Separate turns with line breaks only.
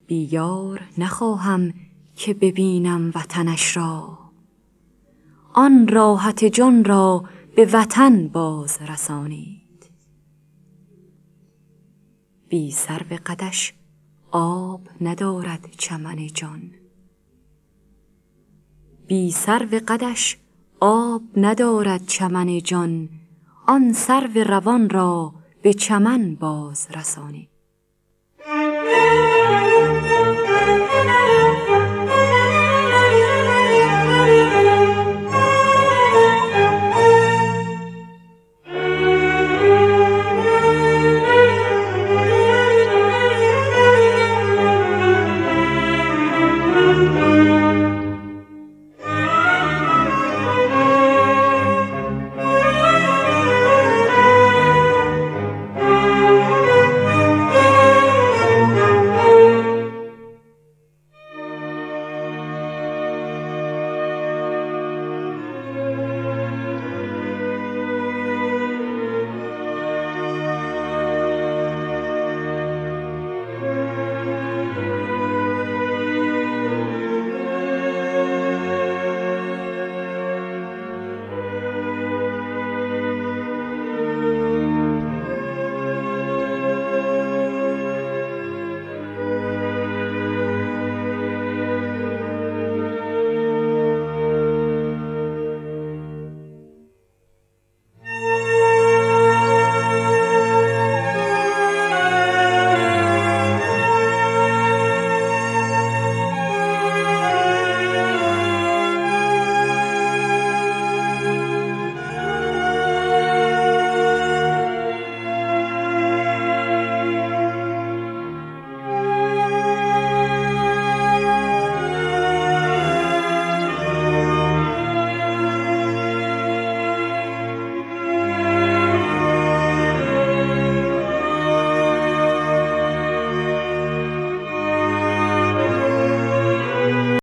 بی یار نخواهم که ببینم وطنش را، آن راحت جان را به وطن باز رسانید. بی سرو قدش آب ندارد چمن جان، بی سرو قدش آب ندارد چمن جان، آن سرو روان را به چمن باز رسانید.